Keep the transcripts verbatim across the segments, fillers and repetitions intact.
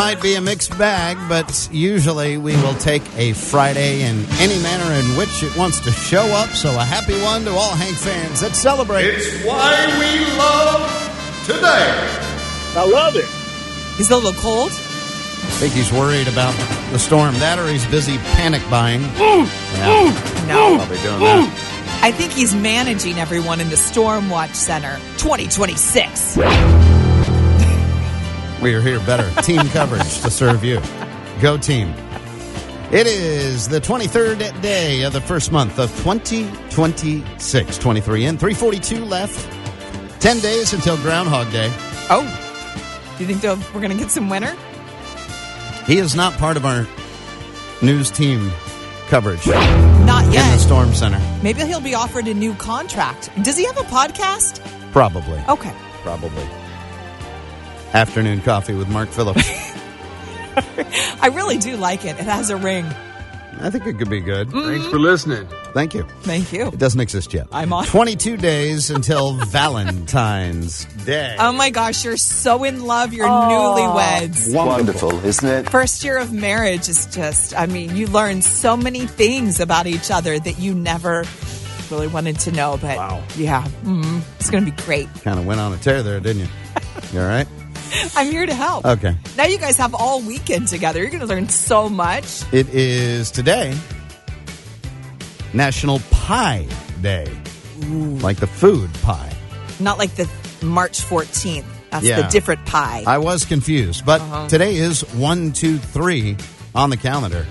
might be a mixed bag, but usually we will take a Friday in any manner in which it wants to show up. So a happy one to all Hank fans that celebrate. It's why we love today. I love it. He's a little cold. I think he's worried about the storm. That or he's busy panic buying. Ooh, Yeah. ooh, No. Probably doing that. I think he's managing everyone in the Stormwatch Center twenty twenty-six. We are here better. Team coverage to serve you. Go team. It is the twenty-third day of the first month of twenty twenty-six. twenty-three in, three forty-two left. ten days until Groundhog Day. Oh, do you think they'll- we're going to get some winter? He is not part of our news team coverage Not in the yet. Storm Center. Maybe he'll be offered a new contract. Does he have a podcast? Probably. Okay. Probably. Afternoon coffee with Mark Phillips. I really do like it. It has a ring. I think it could be good. Thanks for listening. Thank you. Thank you. It doesn't exist yet. I'm on. twenty-two days until Valentine's Day. Oh my gosh, you're so in love. You're newlyweds. Wonderful, isn't it? First year of marriage is just, I mean, you learn so many things about each other that you never really wanted to know. But Wow. yeah, mm, it's going to be great. Kind of went on a tear there, didn't you? You all right? I'm here to help. Okay. Now you guys have all weekend together. You're going to learn so much. It is today National Pie Day. Like the food pie. Not like the March fourteenth. That's Yeah. the different pie. I was confused, but Uh-huh. today is one, two, three on the calendar.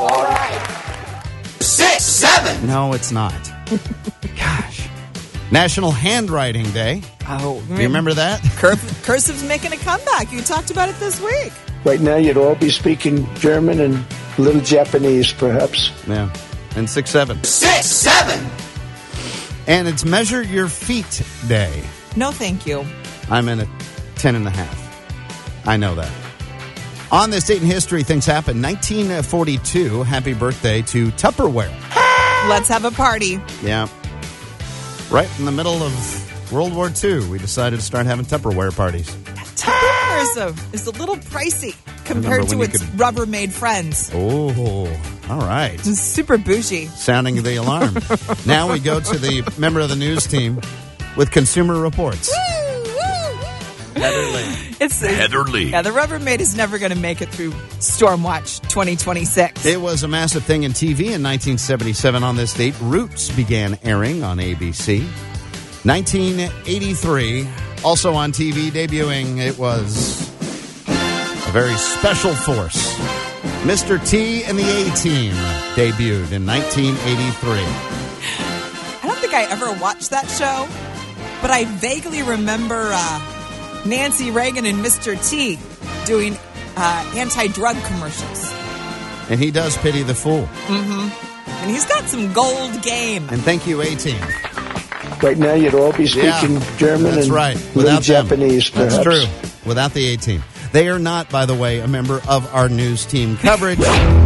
Six, seven. No, it's not. Gosh. National Handwriting Day. oh, You remember that? Cur- Cursive's making a comeback. You talked about it this week. Right now, you'd all be speaking German and a little Japanese, perhaps. Yeah. And six, seven. Six, seven. And it's Measure Your Feet Day. No, thank you. I'm in a ten and a half. I know that. On this date in history, things happen. nineteen forty-two, happy birthday to Tupperware. Let's have a party. Yeah. Right in the middle of World War Two, we decided to start having Tupperware parties. Tupperware is a, is a little pricey compared when to you its could- Rubbermaid friends. Oh, all right. It's super bougie. Sounding the alarm. Now we go to the member of the news team with Consumer Reports. Heather Lee. It's Heather Lee. Yeah, the Rubbermaid is never going to make it through Stormwatch twenty twenty-six. It was a massive thing in T V in nineteen seventy-seven on this date. Roots began airing on A B C. nineteen eighty-three, also on T V, debuting, it was a very special force. Mister T and the A-Team debuted in nineteen eighty-three. I don't think I ever watched that show, but I vaguely remember uh, Nancy Reagan and Mister T doing uh, anti-drug commercials. And he does pity the fool. And he's got some gold game. And thank you, A-Team. Right now, you'd all be speaking Yeah, German that's and right. a little Without them. Japanese, perhaps. That's true. Without the A-Team. They are not, by the way, a member of our news team coverage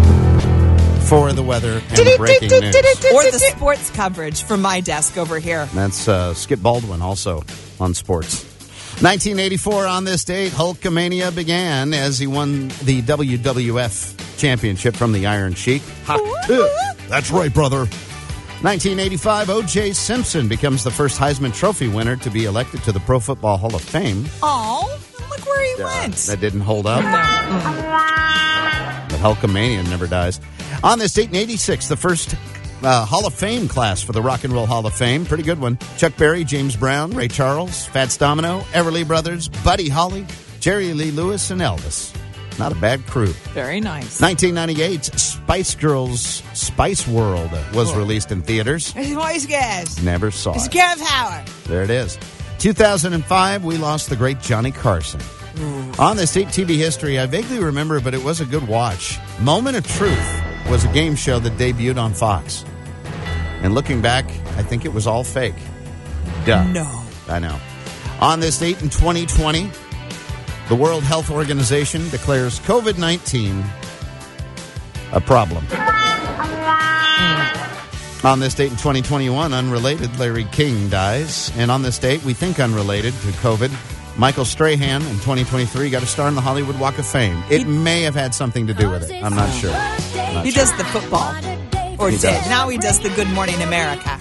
for the weather and breaking news. Or the sports coverage from my desk over here. That's uh, Skip Baldwin also on sports. nineteen eighty-four on this date, Hulkamania began as he won the W W F championship from the Iron Sheik. Ha- That's right, brother. nineteen eighty-five, O J Simpson becomes the first Heisman Trophy winner to be elected to the Pro Football Hall of Fame. Oh, look where he went. That didn't hold up. But Hulkamania never dies. On this date in eighty-six, the first uh, Hall of Fame class for the Rock and Roll Hall of Fame. Pretty good one. Chuck Berry, James Brown, Ray Charles, Fats Domino, Everly Brothers, Buddy Holly, Jerry Lee Lewis, and Elvis. Not a bad crew. Very nice. nineteen ninety-eight, Spice Girls' Spice World was released in theaters. It's Wise Guys. Never saw It's it. Kev Howard. There it is. two thousand five, we lost the great Johnny Carson. On this date, T V history, I vaguely remember, but it was a good watch. Moment of Truth was a game show that debuted on Fox. And looking back, I think it was all fake. Duh. No. I know. On this date in twenty twenty, the World Health Organization declares COVID nineteen a problem. On this date in twenty twenty-one, unrelated, Larry King dies. And on this date, we think unrelated to COVID, Michael Strahan in twenty twenty-three got a star in the Hollywood Walk of Fame. It He- may have had something to do with it. I'm not sure. I'm not He sure. does the football. Or He did. does. Now he does the Good Morning America.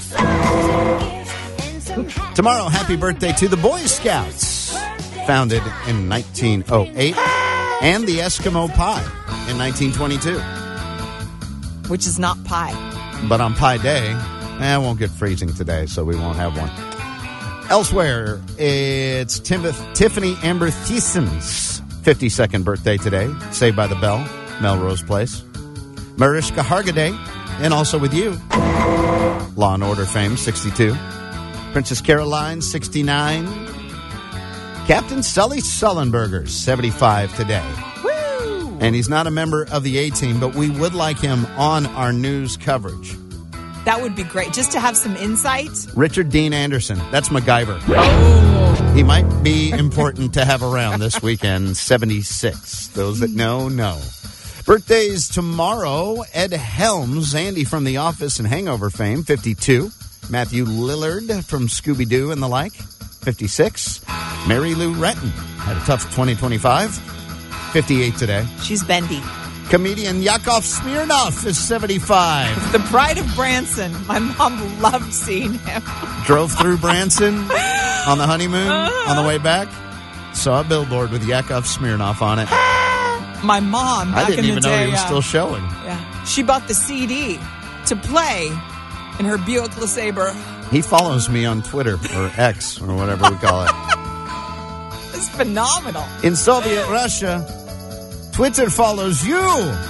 Tomorrow, happy birthday to the Boy Scouts, founded in nineteen oh eight, and the Eskimo Pie in nineteen twenty-two. Which is not pie. But on Pie Day, eh, it won't get freezing today, so we won't have one. Elsewhere, it's Tim- Tiffany Amber Thiessen's fifty-second birthday today, Saved by the Bell, Melrose Place. Mariska Hargitay, and also with you, Law and Order fame, sixty-two. Princess Caroline, sixty-nine. Captain Sully Sullenberger, seventy-five today. Woo! And he's not a member of the A-Team, but we would like him on our news coverage. That would be great. Just to have some insight. Richard Dean Anderson, that's MacGyver. Oh. He might be important to have around this weekend, seventy-six. Those that know, know. Birthdays tomorrow, Ed Helms, Andy from The Office and Hangover fame, fifty-two. Matthew Lillard from Scooby-Doo and the like, fifty-six. Mary Lou Retton had a tough twenty twenty-five, fifty-eight today. She's bendy. Comedian Yakov Smirnoff is seventy-five. The pride of Branson. My mom loved seeing him. Drove through Branson on the honeymoon on the way back. Saw a billboard with Yakov Smirnoff on it. My mom, back I didn't in even the know day, he was uh, still showing. Yeah, she bought the C D to play in her Buick LeSabre. He follows me on Twitter, or X, or whatever we call it. It's phenomenal. In Soviet Russia, Twitter follows you.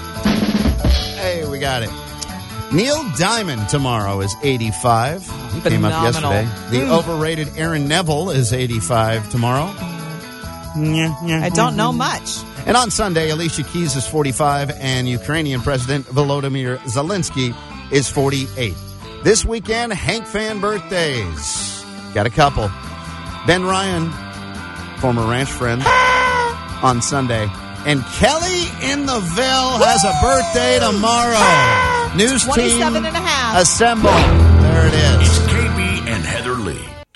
Hey, we got it. Neil Diamond tomorrow is eighty-five. He came up Phenomenal. yesterday. The Mm. overrated Aaron Neville is eighty-five tomorrow. I don't know much. And on Sunday, Alicia Keys is forty-five, and Ukrainian President Volodymyr Zelensky is forty-eight. This weekend, Hank fan birthdays. Got a couple. Ben Ryan, former ranch friend, on Sunday. And Kelly in the Ville has a birthday tomorrow. News team, twenty-seven and a half. assemble. There it is.